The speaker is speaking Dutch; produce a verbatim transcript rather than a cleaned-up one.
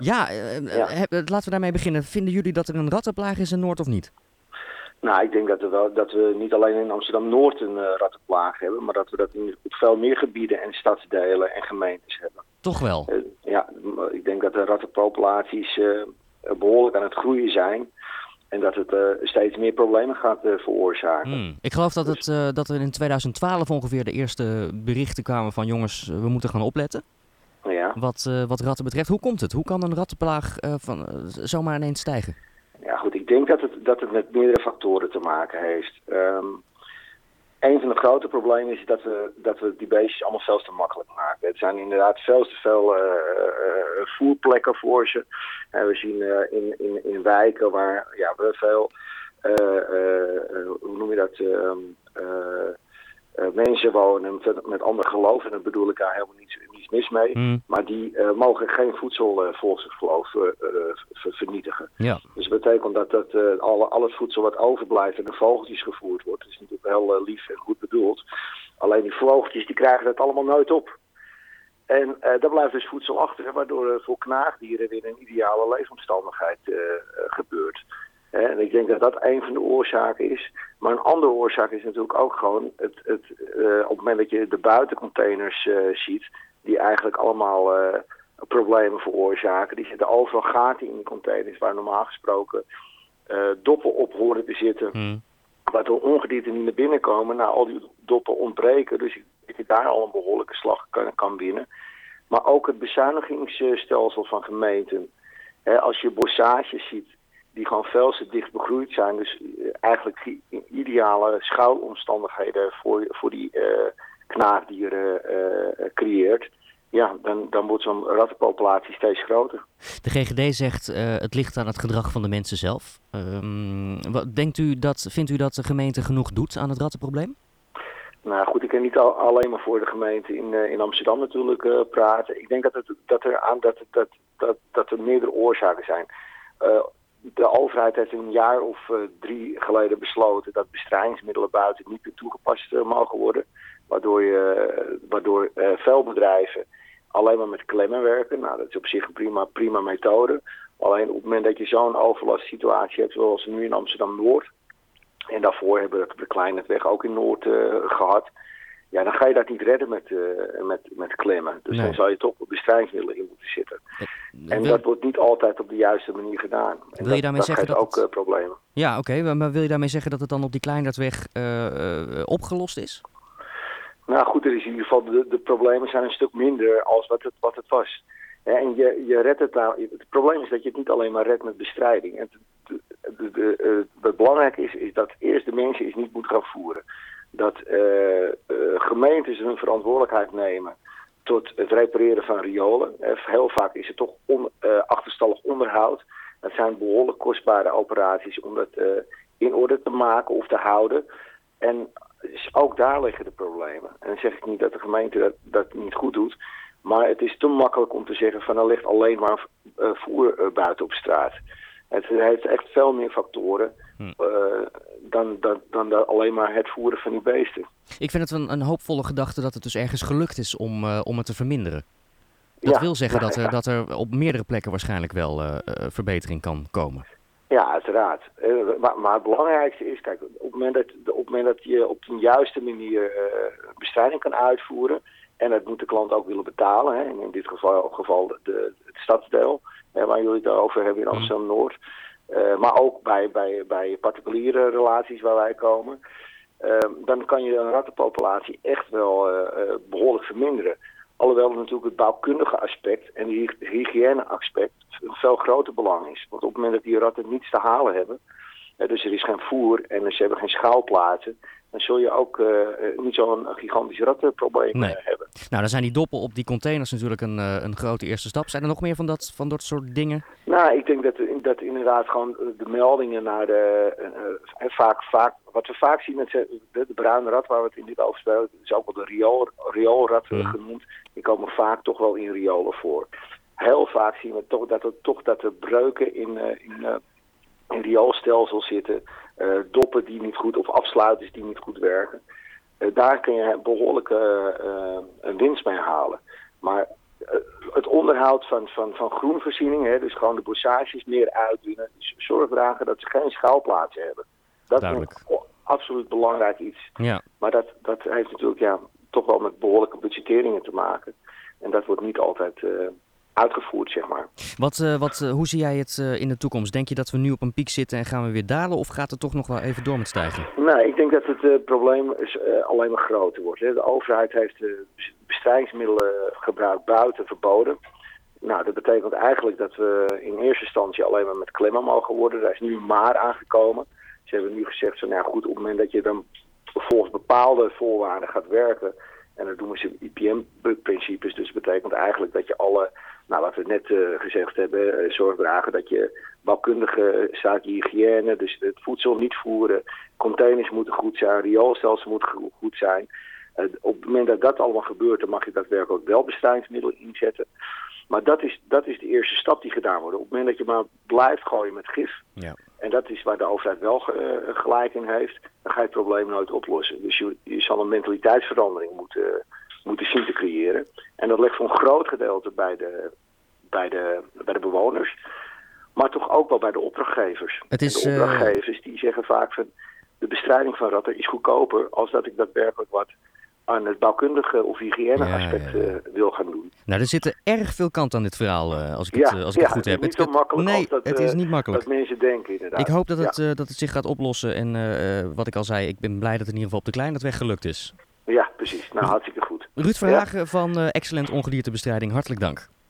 Ja, uh, Ja. Heb, laten we daarmee beginnen. Vinden jullie dat er een rattenplaag is in Noord of niet? Nou, ik denk dat we, wel, dat we niet alleen in Amsterdam-Noord een uh, rattenplaag hebben, maar dat we dat in, op veel meer gebieden en stadsdelen en gemeentes hebben. Toch wel? Uh, ja, ik denk dat de rattenpopulaties uh, behoorlijk aan het groeien zijn en dat het uh, steeds meer problemen gaat uh, veroorzaken. Hmm. Ik geloof dat, het, uh, dat er in twintig twaalf ongeveer de eerste berichten kwamen van jongens, we moeten gaan opletten. Ja. Wat, uh, wat ratten betreft. Hoe komt het? Hoe kan een rattenplaag uh, van, uh, zomaar ineens stijgen? Ja goed, ik denk dat het, dat het met meerdere factoren te maken heeft. Um, een van de grote problemen is dat we, dat we die beestjes allemaal veel te makkelijk maken. Het zijn inderdaad veel te veel uh, uh, voerplekken voor ze. En we zien uh, in, in, in wijken waar ja, we veel, uh, uh, hoe noem je dat, uh, uh, uh, mensen wonen met, met ander geloof. En daar bedoel ik daar helemaal niets, niets mis mee. Mm. Maar die uh, mogen geen voedsel uh, volgens het geloof uh, uh, vernietigen. Ja. Dus dat betekent dat, dat uh, alle, al het voedsel wat overblijft en de vogeltjes gevoerd wordt. Dat is natuurlijk heel uh, lief en goed bedoeld. Alleen die vogeltjes die krijgen dat allemaal nooit op. En uh, daar blijft dus voedsel achter, waardoor uh, voor knaagdieren weer een ideale leefomstandigheid uh, uh, gebeurt. En ik denk dat dat een van de oorzaken is. Maar een andere oorzaak is natuurlijk ook gewoon het, het, uh, op het moment dat je de buitencontainers uh, ziet, die eigenlijk allemaal uh, problemen veroorzaken. Die zitten overal gaten in die containers waar normaal gesproken uh, doppen op horen te zitten. Mm. Waardoor ongedierte niet naar binnen komen. Nou, al die doppen ontbreken. Dus ik denk dat je daar al een behoorlijke slag kan, kan winnen. Maar ook het bezuinigingsstelsel van gemeenten. He, als je bossages ziet die gewoon veel te dicht begroeid zijn. Dus uh, eigenlijk ideale schuilomstandigheden voor, voor die uh, knaagdieren uh, creëert. Ja, dan, dan wordt zo'n rattenpopulatie steeds groter. De G G D zegt uh, het ligt aan het gedrag van de mensen zelf. Um, wat, denkt u dat, vindt u dat de gemeente genoeg doet aan het rattenprobleem? Nou goed, ik kan niet al, alleen maar voor de gemeente in, uh, in Amsterdam natuurlijk uh, praten. Ik denk dat, het, dat, er aan, dat, dat, dat, dat er meerdere oorzaken zijn. Uh, de overheid heeft een jaar of uh, drie geleden besloten dat bestrijdingsmiddelen buiten niet meer toegepast uh, mogen worden. Waardoor, je, waardoor uh, veel bedrijven alleen maar met klemmen werken. Nou, dat is op zich een prima, prima methode. Alleen op het moment dat je zo'n overlastsituatie hebt zoals nu in Amsterdam-Noord. En daarvoor hebben we de Kleinetweg ook in Noord uh, gehad. Ja, dan ga je dat niet redden met, uh, met, met klemmen. Dus nee. Dan zou je toch bestrijdingsmiddelen in moeten zitten. Uh, en wil... dat wordt niet altijd op de juiste manier gedaan. En wil je daarmee dat, zeggen dat geeft dat ook het... uh, problemen. Ja, oké. Okay, maar wil je daarmee zeggen dat het dan op die Kleinetweg uh, uh, opgelost is? Nou goed, er is in ieder geval de, de problemen zijn een stuk minder als wat het, wat het was. Ja, en je, je redt het nou. Het probleem is dat je het niet alleen maar redt met bestrijding. En de, de, de, uh, wat belangrijk is, is dat eerst de mensen eens niet moeten gaan voeren. Dat uh, uh, gemeentes hun verantwoordelijkheid nemen tot het repareren van riolen. Uh, heel vaak is het toch on, uh, achterstallig onderhoud. Dat zijn behoorlijk kostbare operaties om dat uh, in orde te maken of te houden. En dus ook daar liggen de problemen. En dan zeg ik niet dat de gemeente dat, dat niet goed doet. Maar het is te makkelijk om te zeggen van er ligt alleen maar uh, voer uh, buiten op straat. Het heeft echt veel meer factoren hm. uh, dan, dan, dan alleen maar het voeren van die beesten. Ik vind het een, een hoopvolle gedachte dat het dus ergens gelukt is om, uh, om het te verminderen. Dat ja, wil zeggen nou, dat, er, ja. dat er op meerdere plekken waarschijnlijk wel uh, uh, verbetering kan komen. Ja, uiteraard. Uh, maar, maar het belangrijkste is, kijk, op het moment dat, op het moment dat je op de juiste manier uh, bestrijding kan uitvoeren, en dat moet de klant ook willen betalen, hè, in dit geval, geval de, de, het stadsdeel, hè, waar jullie het over hebben in Amsterdam-Noord. Uh, maar ook bij, bij, bij particuliere relaties waar wij komen. Uh, dan kan je een rattenpopulatie echt wel uh, uh, behoorlijk verminderen. Alhoewel het natuurlijk het bouwkundige aspect en het hygiëne aspect een veel groter belang is. Want op het moment dat die ratten niets te halen hebben, uh, dus er is geen voer en ze hebben geen schouwplaatsen, dan zul je ook uh, niet zo'n gigantisch rattenprobleem nee. uh, hebben. Nou, dan zijn die doppen op die containers natuurlijk een, uh, een grote eerste stap. Zijn er nog meer van dat, van dat soort dingen? Nou, ik denk dat, dat inderdaad gewoon de meldingen naar de... Uh, vaak, vaak, wat we vaak zien, met de, de bruine rat waar we het in dit over spelen, is ook wel de riool, rioolrat mm. genoemd. Die komen vaak toch wel in riolen voor. Heel vaak zien we toch dat er, toch dat er breuken in, uh, in, uh, in rioolstelsels zitten. Uh, doppen die niet goed, of afsluiters die niet goed werken. Uh, daar kun je behoorlijke uh, uh, winst mee halen. Maar het onderhoud van, van, van groenvoorziening, hè, dus gewoon de bossages meer uitdunnen. Dus zorg dragen dat ze geen schuilplaatsen hebben. Dat Duidelijk. is een absoluut belangrijk iets. Ja. Maar dat, dat heeft natuurlijk ja, toch wel met behoorlijke budgetteringen te maken. En dat wordt niet altijd uh, uitgevoerd, zeg maar. Wat, uh, wat, uh, hoe zie jij het uh, in de toekomst? Denk je dat we nu op een piek zitten en gaan we weer dalen? Of gaat het toch nog wel even door met stijgen? Nee, ik denk dat het uh, probleem is, uh, alleen maar groter wordt. Hè. De overheid heeft uh, bestrijdingsmiddelengebruik buiten verboden. Nou, dat betekent eigenlijk dat we in eerste instantie alleen maar met klemmen mogen worden. Daar is nu een maar aangekomen. Ze hebben nu gezegd, zo, nou goed, op het moment dat je dan volgens bepaalde voorwaarden gaat werken, en dat doen ze I P M-principes, dus dat betekent eigenlijk dat je alle, nou wat we net uh, gezegd hebben, uh, zorg dragen dat je bouwkundige zaken, hygiëne, dus het voedsel niet voeren, containers moeten goed zijn, rioolstelsel moet goed zijn. Uh, op het moment dat dat allemaal gebeurt, dan mag je daadwerkelijk wel bestrijdingsmiddelen inzetten. Maar dat is, dat is de eerste stap die gedaan wordt. Op het moment dat je maar blijft gooien met gif, ja. En dat is waar de overheid wel uh, gelijk in heeft, dan ga je het probleem nooit oplossen. Dus je, je zal een mentaliteitsverandering moeten, uh, moeten zien te creëren. En dat ligt voor een groot gedeelte bij de, bij de, bij de bewoners, maar toch ook wel bij de opdrachtgevers. Het is, de opdrachtgevers die zeggen vaak van, de bestrijding van ratten is goedkoper als dat ik daadwerkelijk wat aan het bouwkundige of hygiëne-aspect ja, ja, ja. uh, wil gaan doen. Nou, er zitten erg veel kanten aan dit verhaal, uh, als ik het, ja, uh, als ik ja, het goed heb. Het is niet zo makkelijk nee, als dat, het is niet makkelijk. dat mensen denken, inderdaad. Ik hoop dat het, ja. uh, dat het zich gaat oplossen. En uh, wat ik al zei, ik ben blij dat het in ieder geval op de Kleinert gelukt is. Ja, precies. Nou, hartstikke goed. Ruud Verhagen ja? van uh, Excellent Ongediertebestrijding, hartelijk dank.